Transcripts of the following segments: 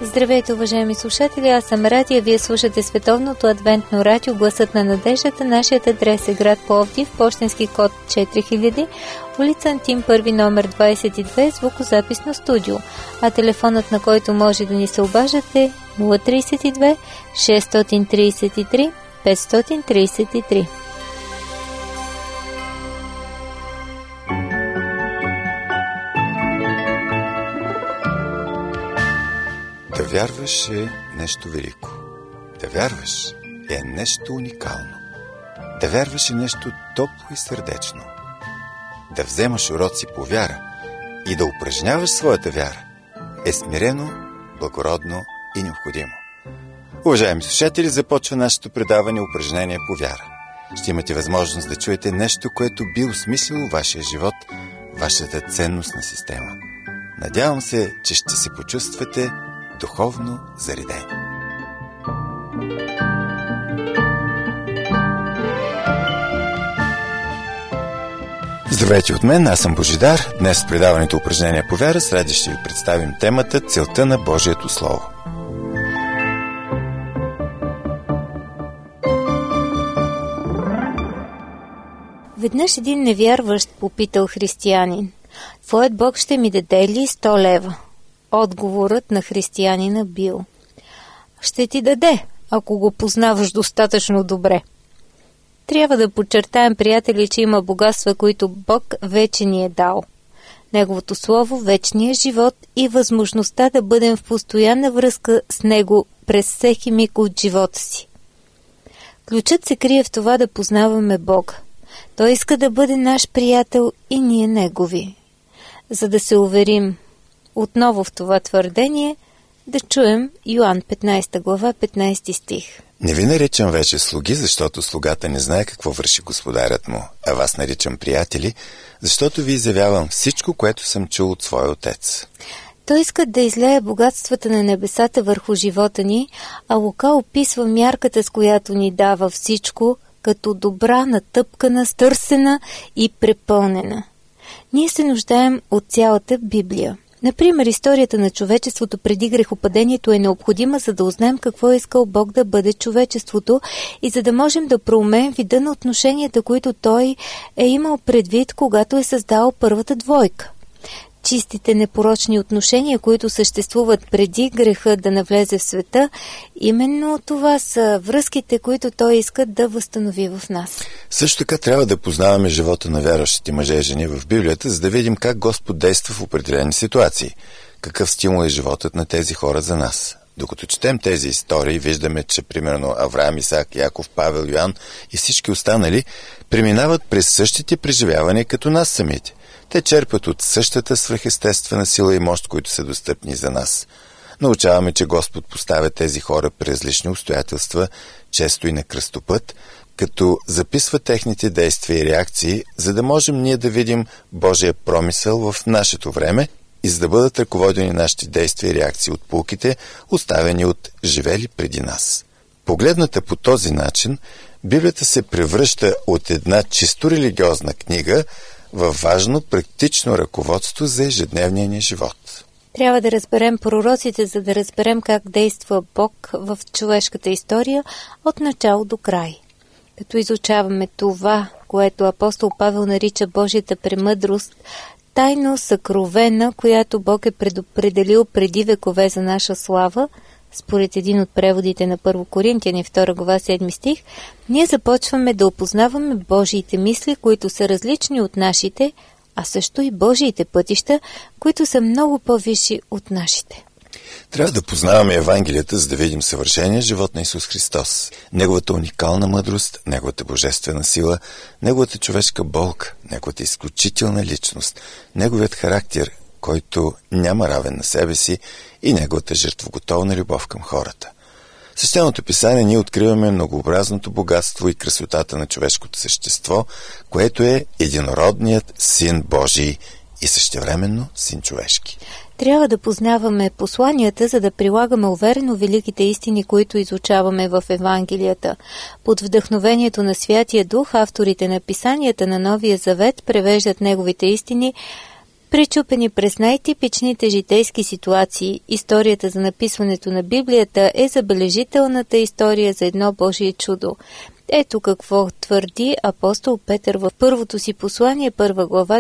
Здравейте, уважаеми слушатели, аз съм Радия, вие слушате Световното адвентно радио Гласът на надеждата. Нашият адрес е град Пловдив, пощенски код 4000, улица Антим 1, номер 22, звукозаписно студио, а телефонът, на който може да ни се обаждате, 032 633 533. Да вярваш е нещо велико. Да вярваш е нещо уникално. Да вярваш е нещо топло и сърдечно. Да вземаш уроци по вяра и да упражняваш своята вяра е смирено, благородно и необходимо. Уважаеми слушатели, започва нашето предаване упражнение по вяра. Ще имате възможност да чуете нещо, което би осмислило вашия живот, вашата ценностна система. Надявам се, че ще се почувствате духовно заредени. Здравейте от мен, аз съм Божидар. Днес в предаването упражнения по вяра с радост ще ви представим темата "Целта на Божието Слово". Веднъж един невярващ попитал християнин: "Твоят Бог ще ми даде ли 100 лева?" Отговорът на християнина бил: "Ще ти даде, ако го познаваш достатъчно добре." Трябва да подчертаем, приятели, че има богатства, които Бог вече ни е дал. Неговото слово, вечния живот и възможността да бъдем в постоянна връзка с Него през всеки миг от живота си. Ключът се крие в това да познаваме Бога. Той иска да бъде наш приятел и ние Негови. За да се уверим отново в това твърдение, да чуем Йоан 15 глава, 15 стих. Не ви наричам вече слуги, защото слугата не знае какво върши господарят му, а вас наричам приятели, защото ви изявявам всичко, което съм чул от своя отец. Той иска да излее богатствата на небесата върху живота ни, а Лука описва мярката, с която ни дава всичко, като добра, натъпкана, стърсена и препълнена. Ние се нуждаем от цялата Библия. Например, историята на човечеството преди грехопадението е необходима, за да узнаем какво е искал Бог да бъде човечеството и за да можем да проумеем вида на отношенията, които Той е имал предвид, когато е създал първата двойка. Чистите непорочни отношения, които съществуват преди греха да навлезе в света, именно това са връзките, които Той иска да възстанови в нас. Също така трябва да познаваме живота на вярващите мъже и жени в Библията, за да видим как Господ действа в определени ситуации. Какъв стимул е животът на тези хора за нас. Докато четем тези истории, виждаме, че примерно Авраам, Исак, Яков, Павел, Йоан и всички останали преминават през същите преживявания като нас самите. Те черпят от същата свръхестествена сила и мощ, които са достъпни за нас. Научаваме, че Господ поставя тези хора при различни обстоятелства, често и на кръстопът, като записва техните действия и реакции, за да можем ние да видим Божия промисъл в нашето време и за да бъдат ръководени нашите действия и реакции от поуките, оставени от живели преди нас. Погледната по този начин, Библията се превръща от една чисто религиозна книга във важно практично ръководство за ежедневния ни живот. Трябва да разберем пророците, за да разберем как действа Бог в човешката история от начало до край. Като изучаваме това, което апостол Павел нарича Божията премъдрост, тайно съкровена, която Бог е предопределил преди векове за наша слава, според един от преводите на 1 Коринтияни 2 глава 7 стих, ние започваме да опознаваме Божиите мисли, които са различни от нашите, а също и Божиите пътища, които са много по-висши от нашите. Трябва да познаваме Евангелията, за да видим съвършения живот на Исус Христос. Неговата уникална мъдрост, Неговата божествена сила, Неговата човешка болка, Неговата изключителна личност, Неговият характер, който няма равен на себе си, и Неговата жертвоготовна любов към хората. В Свещеното писание ние откриваме многообразното богатство и красотата на човешкото същество, което е единородният Син Божий и същевременно Син човешки. Трябва да познаваме посланията, за да прилагаме уверено великите истини, които изучаваме в Евангелията. Под вдъхновението на Святия Дух, авторите на писанията на Новия Завет превеждат неговите истини Пречупени през най-типичните житейски ситуации, историята за написването на Библията е забележителната история за едно Божие чудо. Ето какво твърди апостол Петър в първото си послание, 1 глава,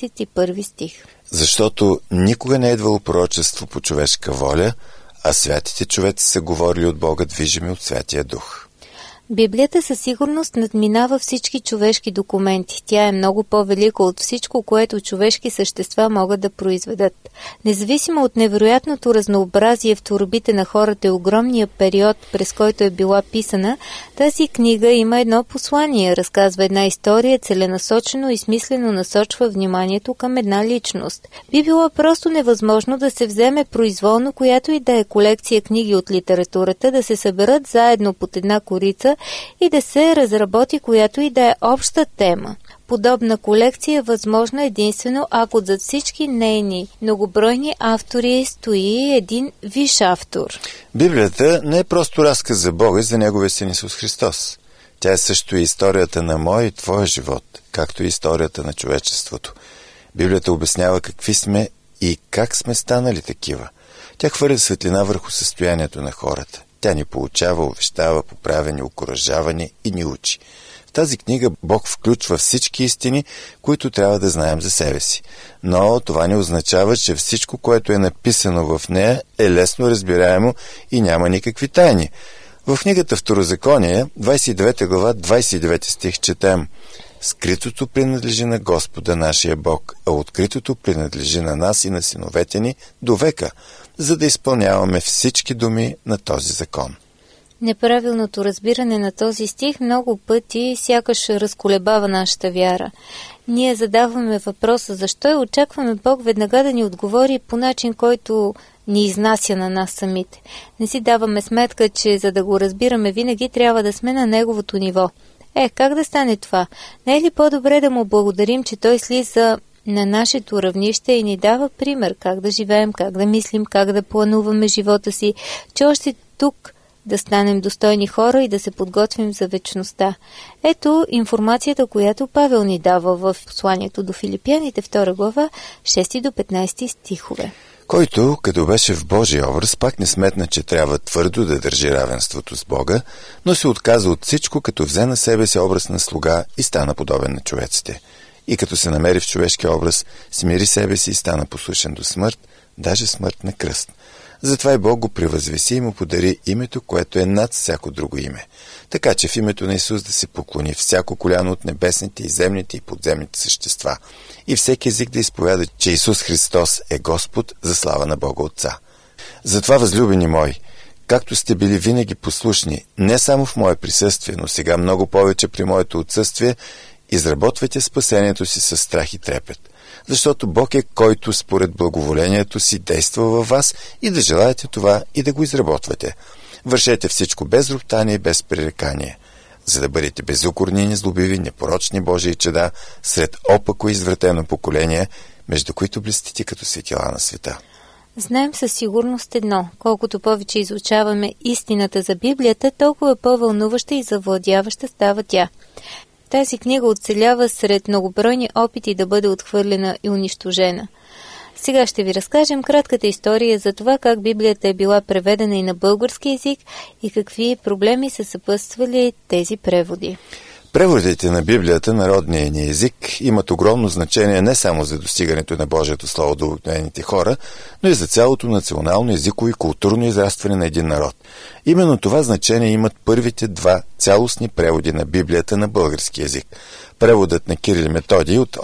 21 стих. Защото никога не е идвало пророчество по човешка воля, а святите човеци са говорили от Бога, движими от Святия Дух. Библията със сигурност надминава всички човешки документи. Тя е много по-велика от всичко, което човешки същества могат да произведат. Независимо от невероятното разнообразие в творбите на хората и огромния период, през който е била писана, тази книга има едно послание, разказва една история, целенасочено и смислено насочва вниманието към една личност. Би било просто невъзможно да се вземе произволно която и да е колекция книги от литературата, да се съберат заедно под една корица и да се разработи която и да е обща тема. Подобна колекция е възможна единствено ако зад всички нейни многобройни автори стои един висш автор. Библията не е просто разказ за Бога и за Неговия Син Исус Христос. Тя е също и историята на моя и твоя живот, както и историята на човечеството. Библията обяснява какви сме и как сме станали такива. Тя хвърля светлина върху състоянието на хората. Тя ни получава, увещава, поправя ни, окуражава ни и ни учи. В тази книга Бог включва всички истини, които трябва да знаем за себе си. Но това не означава, че всичко, което е написано в нея, е лесно разбираемо и няма никакви тайни. В книгата Второзаконие, 29 глава, 29 стих четем: «Скритото принадлежи на Господа нашия Бог, а откритото принадлежи на нас и на синовете ни до века, за да изпълняваме всички думи на този закон». Неправилното разбиране на този стих много пъти сякаш разколебава нашата вяра. Ние задаваме въпроса защо и очакваме Бог веднага да ни отговори по начин, който ни изнася на нас самите. Не си даваме сметка, че за да го разбираме винаги трябва да сме на неговото ниво. Как да стане това? Не е ли по-добре да му благодарим, че той слиза на нашето равнище и ни дава пример как да живеем, как да мислим, как да плануваме живота си, че още тук да станем достойни хора и да се подготвим за вечността. Ето информацията, която Павел ни дава в посланието до Филипяните, 2 глава, 6 до 15 стихове. Който, като беше в Божия образ, пак не сметна, че трябва твърдо да държи равенството с Бога, но се отказа от всичко, като взе на себе си образ на слуга и стана подобен на човеците. И като се намери в човешки образ, смири себе си и стана послушен до смърт, даже смърт на кръст. Затова и Бог го превъзвеси и му подари името, което е над всяко друго име. Така че в името на Исус да се поклони всяко коляно от небесните и земните и подземните същества и всеки език да изповяда, че Исус Христос е Господ за слава на Бога Отца. Затова, възлюбени мои, както сте били винаги послушни, не само в мое присъствие, но сега много повече при моето отсъствие, изработвайте спасението си със страх и трепет. Защото Бог е, който според благоволението си действа във вас и да желаете това и да го изработвате. Вършете всичко без роптание и без пререкание, за да бъдете безукорни, незлобиви, непорочни Божии чеда сред опако извратено поколение, между които блестите като светила на света. Знаем със сигурност едно. Колкото повече изучаваме истината за Библията, толкова по-вълнуваща и завладяваща става тя. Тази книга оцелява сред многобройни опити да бъде отхвърлена и унищожена. Сега ще ви разкажем кратката история за това как Библията е била преведена и на български език и какви проблеми са съпътствали тези преводи. Преводите на Библията, народния ни език, имат огромно значение не само за достигането на Божието Слово до обикновените хора, но и за цялото национално, езиково и културно израстване на един народ. Именно това значение имат първите два цялостни преводи на Библията на български език. Преводът на Кирил и Методий от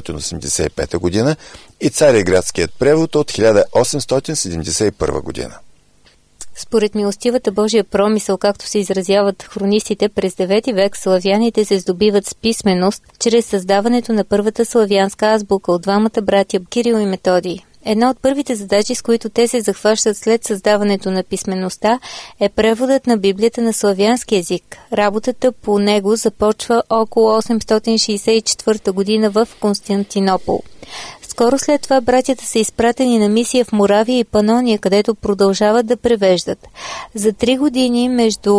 885 година и Цареградският превод от 1871 година. Според милостивата Божия промисъл, както се изразяват хронистите, през 9 век славяните се здобиват с писменост чрез създаването на първата славянска азбука от двамата братя Кирил и Методий. Една от първите задачи, с които те се захващат след създаването на писмеността, е преводът на Библията на славянски език. Работата по него започва около 864 година в Константинопол. Скоро след това братята са изпратени на мисия в Моравия и Панония, където продължават да превеждат. За 3 години между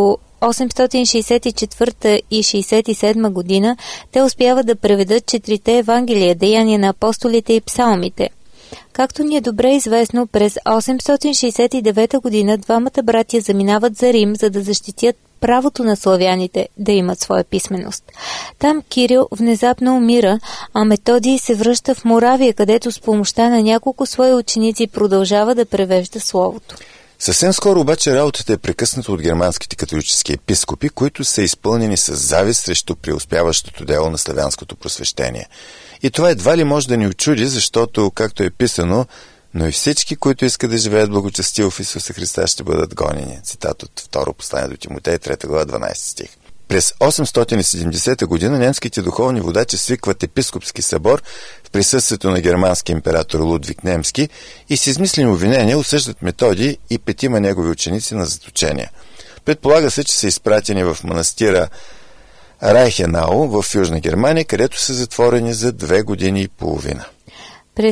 864 и 67 година те успяват да преведат 4 Евангелия, Деяния на апостолите и псалмите. Както ни е добре известно, през 869 година двамата братя заминават за Рим, за да защитят правото на славяните да имат своя писменост. Там Кирил внезапно умира, а Методий се връща в Моравия, където с помощта на няколко свои ученици продължава да превежда словото. Съвсем скоро обаче работата е прекъсната от германските католически епископи, които са изпълнени с завист срещу преуспяващото дело на славянското просвещение. И това едва ли може да ни очуди, защото, както е писано, но и всички, които искат да живеят благочестиво в Исуса Христа, ще бъдат гонени. Цитат от 2 послание до Тимотей, 3 глава, 12 стих. През 870 година немските духовни водачи свикват епископски събор в присъствието на германски император Лудвиг Немски и с измислени обвинения осъждат Методий и 5 негови ученици на заточение. Предполага се, че са изпратени в манастира Райхенау в Южна Германия, където са затворени за 2 години и половина. През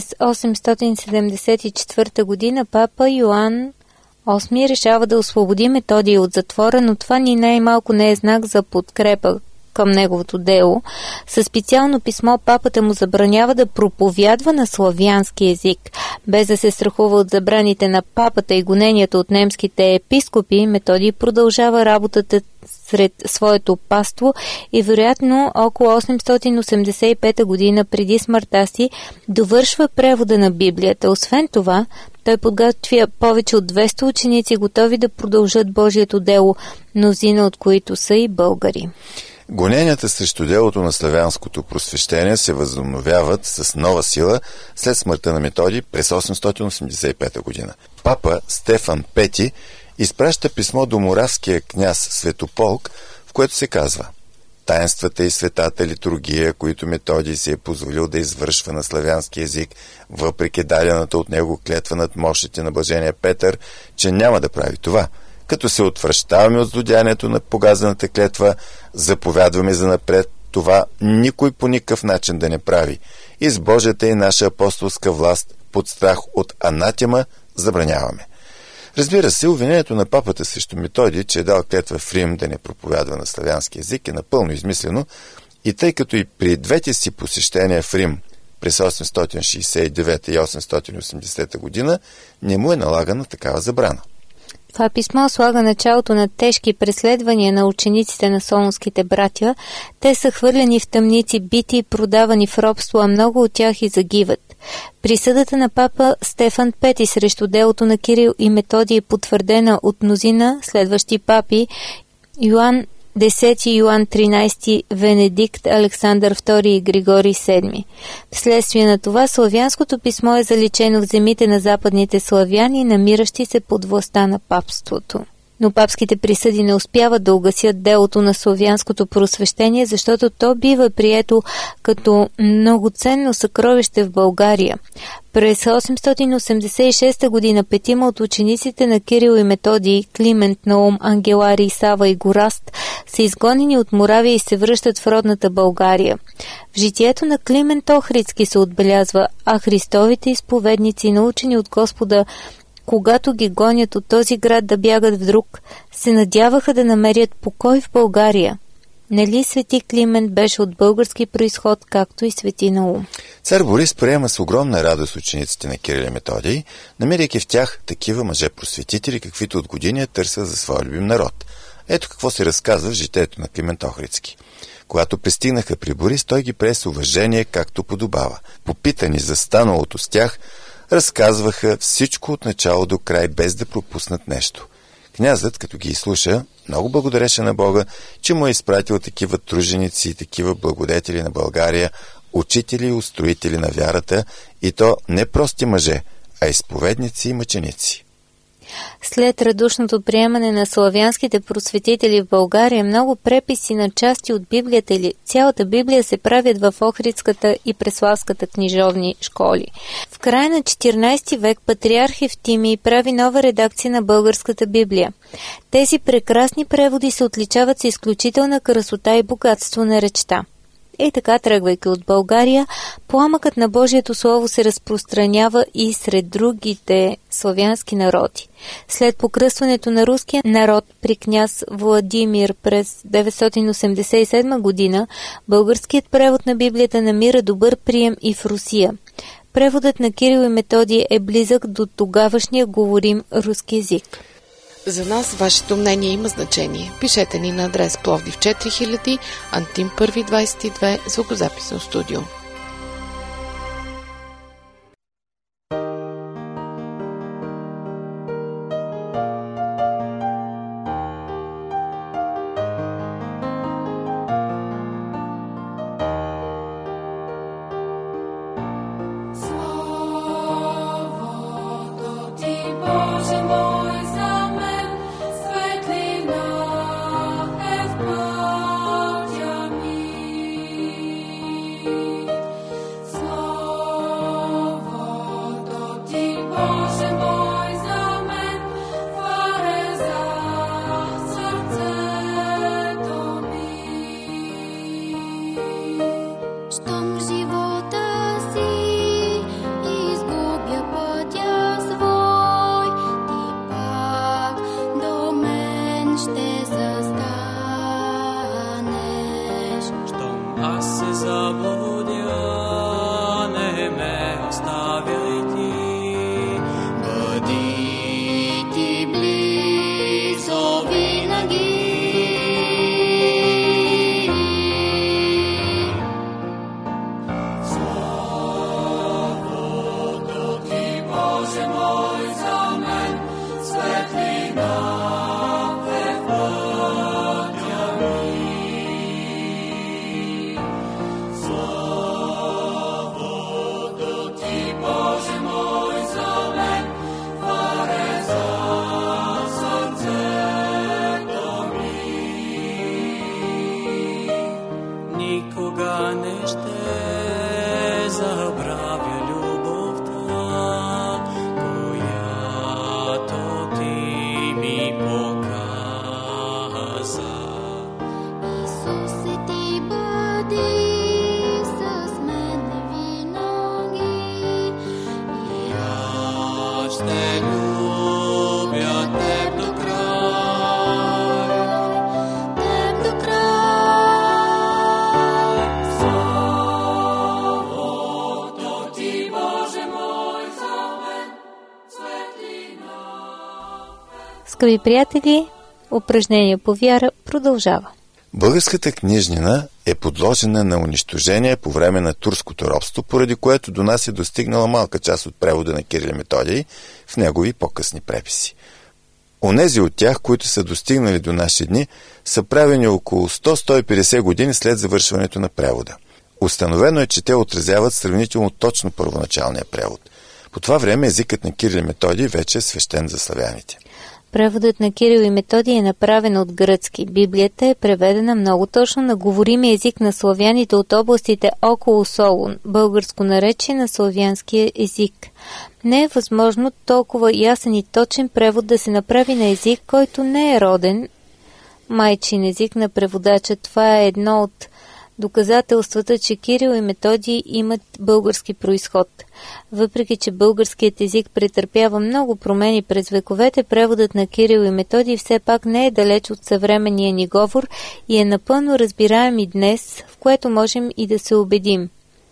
874 година папа Йоан VIII решава да освободи Методий от затвора, но това ни най-малко не е знак за подкрепа към неговото дело. Със специално писмо папата му забранява да проповядва на славянски език. Без да се страхува от забраните на папата и гоненията от немските епископи, Методий продължава работата сред своето паство и вероятно около 885 година преди смъртта си довършва превода на Библията. Освен това, той подготвя повече от 200 ученици, готови да продължат Божието дело, мнозина от които са и българи. Гоненията срещу делото на славянското просвещение се възобновяват с нова сила след смъртта на Методий през 885 година. Папа Стефан V изпраща писмо до моравския княз Светополк, в което се казва: таинствата и светата литургия, които Методий се е позволил да извършва на славянски език, въпреки дадената от него клетва над мощите на блажения Петър, че няма да прави това. Като се отвръщаваме от злодеянието на погазената клетва, заповядваме занапред това никой по никакъв начин да не прави. И с Божията и наша апостолска власт, под страх от анатема, забраняваме. Разбира се, обвинението на папата срещу Методий, че е дал клетва в Рим да не проповядва на славянски език, е напълно измислено, и тъй като и при двете си посещения в Рим през 869 и 880 година не му е налагана такава забрана. Това писмо слага началото на тежки преследвания на учениците на солунските братя. Те са хвърлени в тъмници, бити и продавани в робство, а много от тях и загиват. Присъдата на папа Стефан V срещу делото на Кирил и Методий е потвърдена от мнозина следващи папи: Йоан X, Йоан XIII, Венедикт, Александър II и Григорий VII. Вследствие на това славянското писмо е заличено в земите на западните славяни, намиращи се под властта на папството. Но папските присъди не успяват да угасят делото на славянското просвещение, защото то бива прието като многоценно съкровище в България. През 886 година 5 от учениците на Кирил и Методий, Климент, Наум, Ангеларий, Сава и Гораст, са изгонени от Моравия и се връщат в родната България. В житието на Климент Охридски се отбелязва: а Христовите изповедници, научени от Господа, когато ги гонят от този град да бягат в друг, се надяваха да намерят покой в България. Нали свети Климент беше от български произход, както и свети Наум? Цар Борис приема с огромна радост учениците на Кирил и Методий, намирайки в тях такива мъже-просветители, каквито от години търсят за своя любим народ. Ето какво се разказва в житието на Климент Охридски. Когато пристигнаха при Борис, той ги прие с уважение, както подобава. Попитани за станалото с тях, разказваха всичко от начало до край, без да пропуснат нещо. Князът, като ги изслуша, много благодареше на Бога, че му е изпратил такива труженици и такива благодетели на България, учители и устроители на вярата, и то не прости мъже, а изповедници и мъченици. След радушното приемане на славянските просветители в България, много преписи на части от Библията или цялата Библия се правят в Охридската и Преславската книжовни школи. В края на 14 век патриарх Евтимий прави нова редакция на българската Библия. Тези прекрасни преводи се отличават с изключителна красота и богатство на речта. И така, тръгвайки от България, пламъкът на Божието Слово се разпространява и сред другите славянски народи. След покръстването на руския народ при княз Владимир през 987 година, българският превод на Библията намира добър прием и в Русия. преводът на Кирил и Методий е близък до тогавашния говорим руски език. За нас вашето мнение има значение. Пишете ни на адрес Пловдив 4000, Антим 1 22, звукозаписно студио. Скъпи приятели, упражнение по вяра продължава. Българската книжнина е подложена на унищожение по време на турското робство, поради което до нас е достигнала малка част от превода на Кирил и Методий в негови по-късни преписи. Онези от тях, които са достигнали до наши дни, са правени около 100-150 години след завършването на превода. Установено е, че те отразяват сравнително точно първоначалния превод. По това време езикът на Кирил и Методий вече е свещен за славяните. Преводът на Кирил и Методий е направен от гръцки. Библията е преведена много точно на говоримия език на славяните от областите около Солун, българско наречие на славянския език. Не е възможно толкова ясен и точен превод да се направи на език, който не е роден майчин език на преводача. Това е едно от доказателствата, че Кирил и Методий имат български произход. Въпреки че българският език претърпява много промени през вековете, преводът на Кирил и Методий все пак не е далеч от съвременния ни говор и е напълно разбираем и днес, в което можем и да се убедим.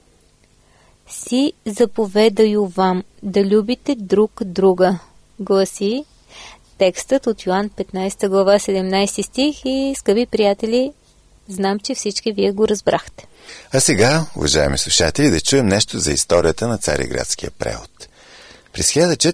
Си заповедаю вам да любите друг друга, гласи текстът от Йоан 15 глава 17 стих и, скъпи приятели, знам, че всички вие го разбрахте. А сега, уважаеми слушатели, да чуем нещо за историята на цариградския превод. През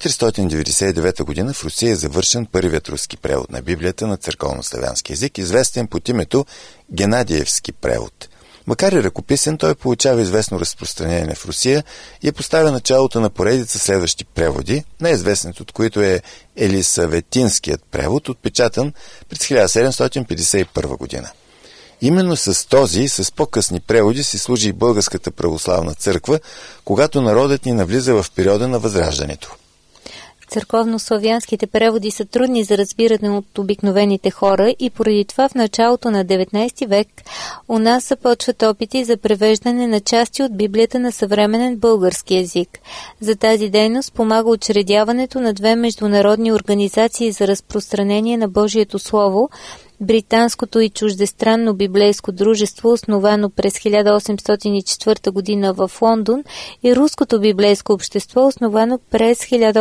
1499 година в Русия е завършен първият руски превод на Библията на църковнославянски език, известен под името Генадиевски превод. Макар и ръкописен, той получава известно разпространение в Русия и е поставя началото на поредица следващи преводи, най-известният от които е Елисаветинският превод, отпечатан през 1751 година. Именно с този и с по-късни преводи си служи и Българската православна църква, когато народът ни навлиза в периода на Възраждането. Църковно-славянските преводи са трудни за разбиране от обикновените хора и поради това в началото на 19 век у нас започват опити за превеждане на части от Библията на съвременен български език. За тази дейност помага учредяването на две международни организации за разпространение на Божието Слово, Британското и чуждестранно библейско дружество, основано през 1804 година в Лондон, и Руското библейско общество, основано през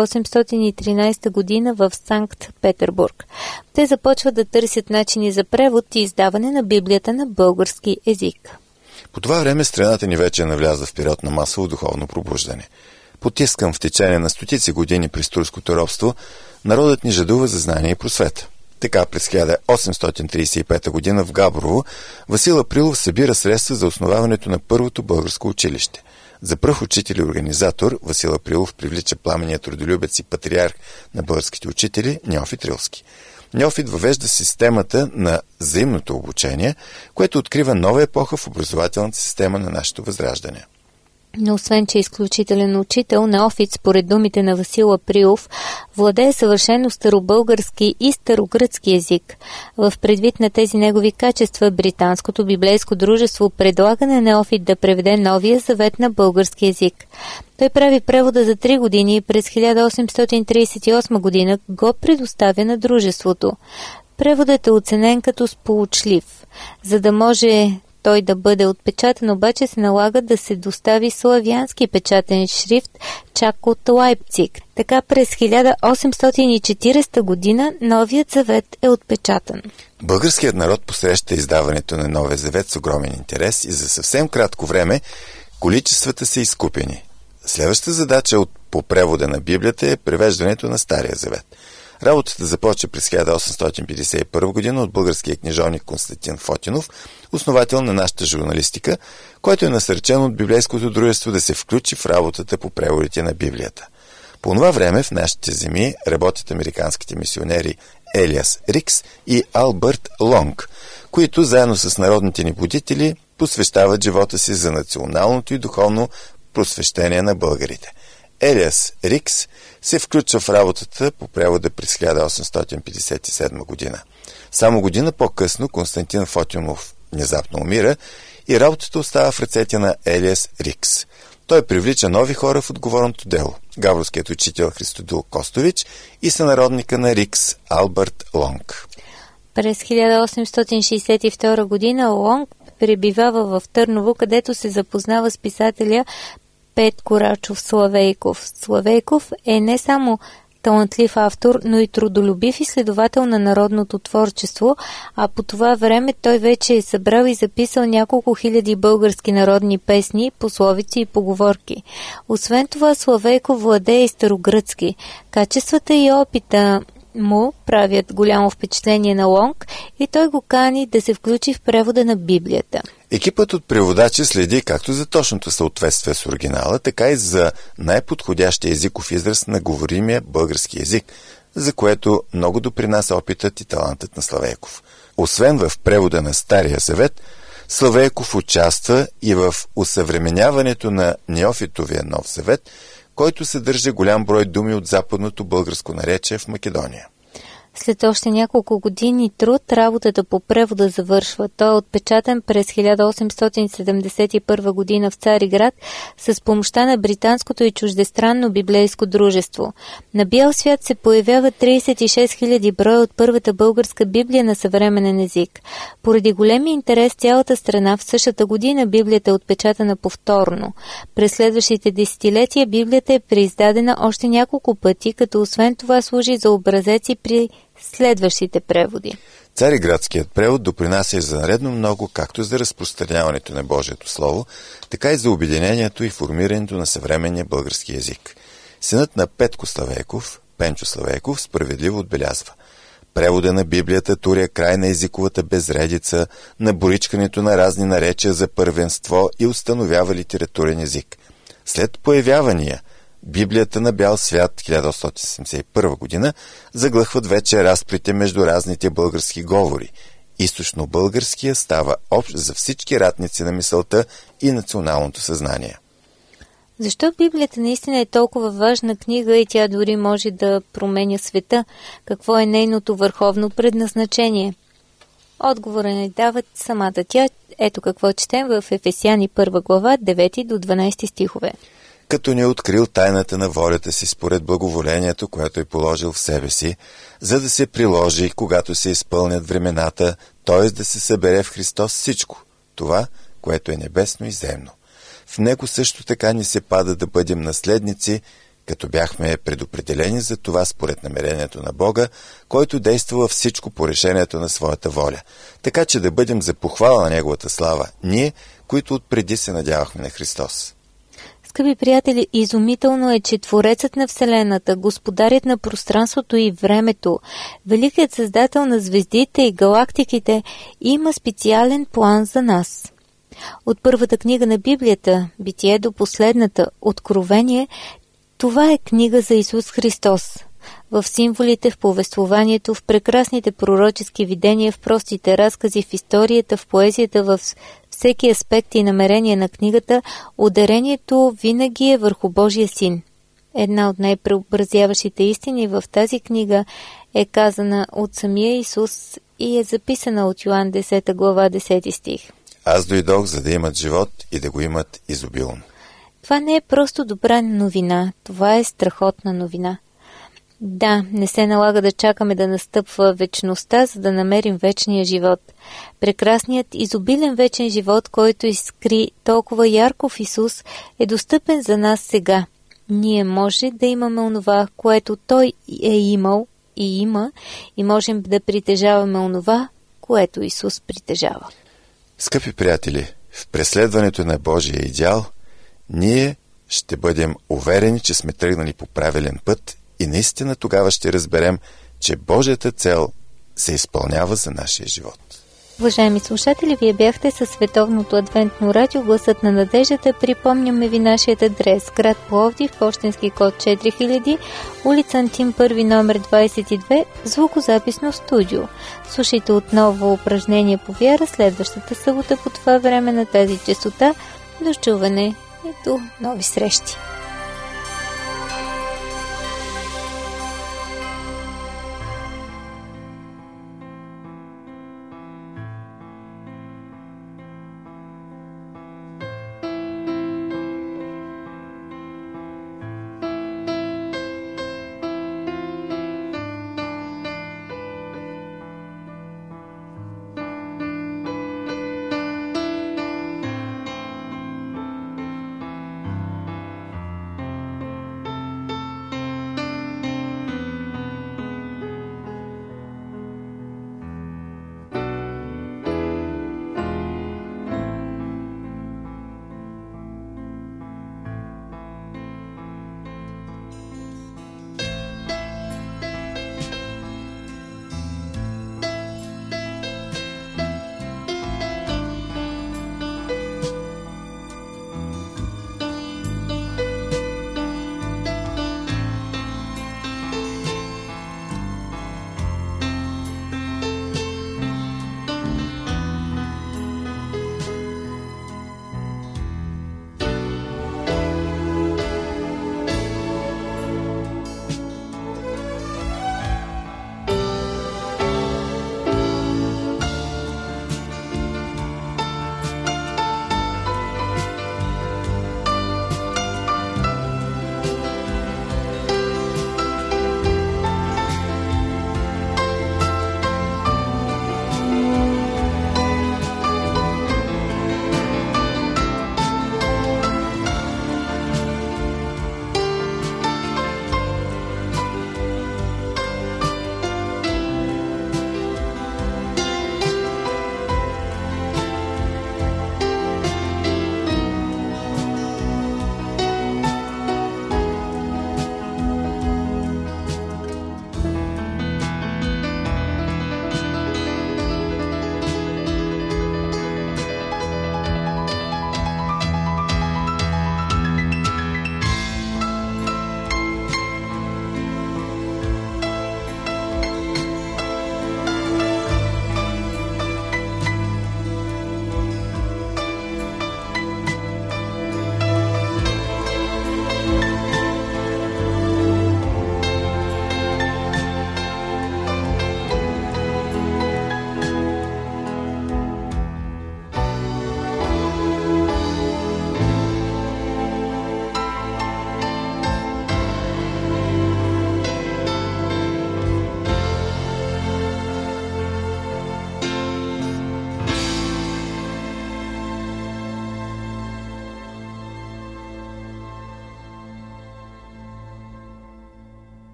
1813 година в Санкт-Петербург. Те започват да търсят начини за превод и издаване на Библията на български език. По това време страната ни вече е навлязла в период на масово духовно пробуждане. Потискан в течение на стотици години през турското робство, народът ни жадува за знание и просвета. Така през 1835 година в Габрово Васил Априлов събира средства за основаването на първото българско училище. За пръв учител и организатор Васил Априлов привлича пламенният трудолюбец и патриарх на българските учители Неофит Рилски. Неофит въвежда системата на взаимното обучение, което открива нова епоха в образователната система на нашето възраждане. Но освен, че е изключителен учител, Неофит, според думите на Васил Априлов, владее съвършено старобългарски и старогръцки език. В предвид на тези негови качества, Британското библейско дружество предлага на Неофит да преведе Новия завет на български език. Той прави превода за 3 години и през 1838 година го предоставя на дружеството. Преводът е оценен като сполучлив. За да може той да бъде отпечатан, обаче се налага да се достави славянски печатен шрифт чак от Лайпциг. Така през 1840 година Новият завет е отпечатан. Българският народ посреща издаването на Новия завет с огромен интерес и за съвсем кратко време количествата са изкупени. Следващата задача по превода на Библията е превеждането на Стария завет. Работата започва през 1851 година от българския книжовник Константин Фотинов, основател на нашата журналистика, който е насърчен от библейското дружество да се включи в работата по преводите на Библията. По това време в нашите земи работят американските мисионери Елиас Рикс и Албърт Лонг, които заедно с народните ни будители посвещават живота си за националното и духовно просвещение на българите. Елиас Рикс се включва в работата по превода през 1857 година. Само година по-късно Константин Фотинов внезапно умира и работата остава в ръцете на Елиас Рикс. Той привлича нови хора в отговорното дело. Габровският учител Христодул Костович и сънародника на Рикс Албърт Лонг. През 1862 година Лонг пребивава в Търново, където се запознава с писателя Петко Рачов Славейков. Славейков е не само талантлив автор, но и трудолюбив изследовател на народното творчество, а по това време той вече е събрал и записал няколко хиляди български народни песни, пословици и поговорки. Освен това, Славейков владее и старогръцки. Качествата и опита му правят голямо впечатление на Лонг и той го кани да се включи в превода на Библията. Екипът от преводачи следи както за точното съответствие с оригинала, така и за най-подходящия езиков израз на говоримия български език, за което много допринася опитът и талантът на Славейков. Освен в превода на Стария завет, Славейков участва и в усъвременяването на Неофитовия Нов завет, който съдържа голям брой думи от западното българско наречие в Македония. След още няколко години труд, работата по превода завършва. Той е отпечатан през 1871 година в Цариград с помощта на Британското и чуждестранно библейско дружество. На бял свят се появява 36 000 броя от първата българска Библия на съвременен език. Поради големи интерес цялата страна в същата година Библията е отпечатана повторно. През следващите десетилетия Библията е преиздадена още няколко пъти, като освен това служи за образец и при следващите преводи. Цариградският превод допринася извънредно много както за разпространяването на Божието Слово, така и за обединението и формирането на съвременния български език. Синът на Петко Славейков, Пенчо Славейков, справедливо отбелязва: превода на Библията туря край на езиковата безредица, на боричкането на разни наречия за първенство и установява литературен език. След появявания Библията на бял свят 1871 година заглъхват вече разплите между разните български говори. Източно-българския става общ за всички ратници на мисълта и националното съзнание. Защо Библията наистина е толкова важна книга и тя дори може да променя света? Какво е нейното върховно предназначение? Отговора не дават самата тя. Ето какво четем в Ефесяни 1 глава, 9 до 12 стихове. като ни е открил тайната на волята си според благоволението, което е положил в себе си, за да се приложи, когато се изпълнят времената, т.е. да се събере в Христос всичко, това, което е небесно и земно. В него също така ни се пада да бъдем наследници, като бяхме предопределени за това според намерението на Бога, който действа във всичко по решението на своята воля, така че да бъдем за похвала на Неговата слава, ние, които отпреди се надявахме на Христос. Скъпи приятели, изумително е, че Творецът на Вселената, Господарят на пространството и времето, Великият Създател на звездите и галактиките има специален план за нас. От първата книга на Библията, Битие, до последната, Откровение, това е книга за Исус Христос. В символите, в повествованието, в прекрасните пророчески видения, в простите разкази, в историята, в поезията, в всеки аспект и намерение на книгата, ударението винаги е върху Божия Син. Една от най-преобразяващите истини в тази книга е казана от самия Исус и е записана от Йоан 10 глава 10 стих. Аз дойдох, за да имат живот и да го имат изобилно. Това не е просто добра новина, това е страхотна новина. Да, не се налага да чакаме да настъпва вечността, за да намерим вечния живот. Прекрасният, изобилен вечен живот, който изкри толкова ярко в Исус, е достъпен за нас сега. Ние може да имаме онова, което Той е имал и има, и можем да притежаваме онова, което Исус притежава. Скъпи приятели, в преследването на Божия идеал, ние ще бъдем уверени, че сме тръгнали по правилен път и наистина тогава ще разберем, че Божията цел се изпълнява за нашия живот. Уважаеми слушатели, вие бяхте със Световното адвентно радио Гласът на надеждата. Припомняме ви нашият адрес: град Пловдив, пощенски код 4000, улица Антим 1, номер 22, звукозаписно студио. Слушайте отново упражнение по вяра следващата събота по това време на тази честота. До чуване и до нови срещи!